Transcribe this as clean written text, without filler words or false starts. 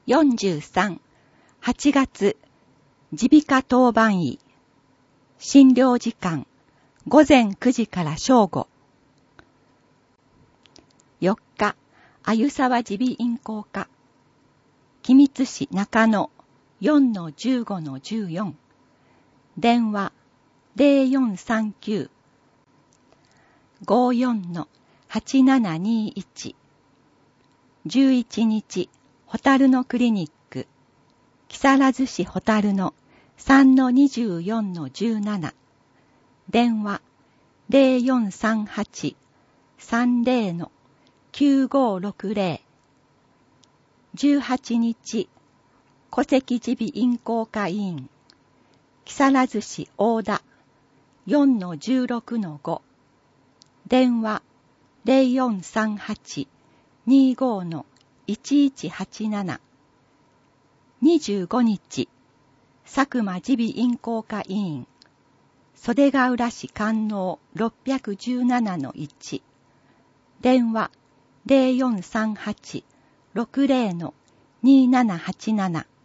43、8月、耳鼻科当番医。診療時間、午前9時から正午。4日、あゆさわ耳鼻咽喉科。君津市中野 4-15-14。電話0439-54-8721。11日、ホタルのクリニック。木更津市ホタルの 3-24-17。電話0438-30-9560。18日、戸籍耳鼻咽喉科医院。木更津市大田 4-16-5。電話0438-25-1187。25日、佐久間耳鼻咽喉科医院。袖ヶ浦市観音 617-1。電話0438-60-2787。